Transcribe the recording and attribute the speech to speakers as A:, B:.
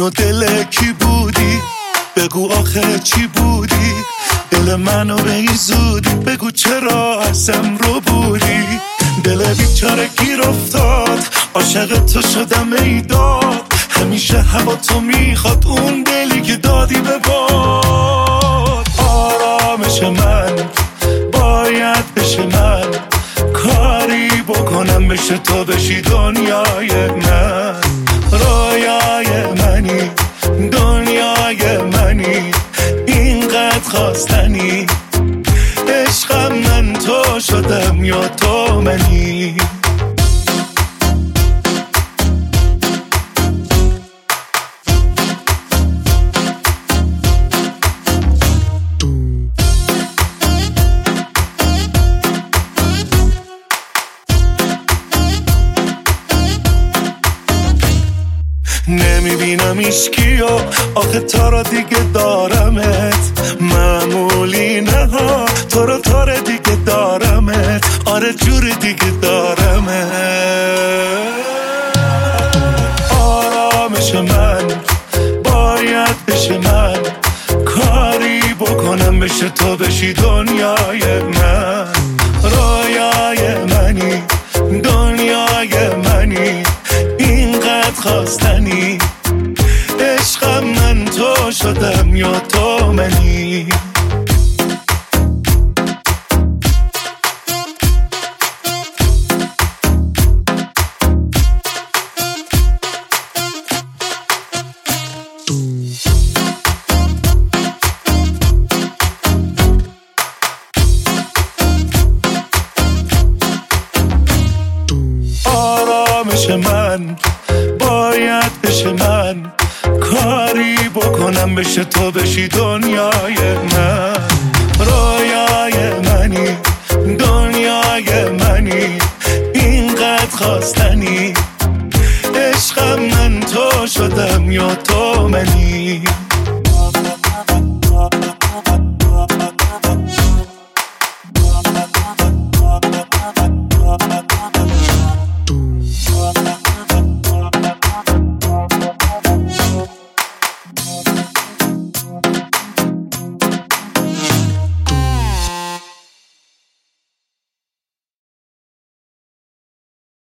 A: و دل کی بودی؟ بگو آخه چی بودی؟ دل منو به این زودی بگو چرا ازم رو بودی؟ دل بیچاره گیر افتاد عاشق تو شدم ای داد، همیشه هوا تو میخواد اون دلی که دادی به باد. آرامش من باید بشه، من کاری بکنم بشه تو بشی دنیای من. رویای منی دنیای منی اینقدر خواستنی، عشقم من تو شدم یا تو منی. نمیبینم ایشکیو آخه تا را دیگه دارمت، معمولی نه ها تو را دیگه دارمت، آره جور دیگه دارمت. آرامش من باید بشه، من کاری بکنم بشه تو بشی دنیای من. رویای منی دنیای منی اینقدر خواستنی، عشقم من تو شدم یا تو منی. آرامش من باید بشه، من کاری بکنم بشه تو بشی دنیای من. رویای منی دنیای منی اینقدر خواستنی، عشقم من تو شدم یا تو منی.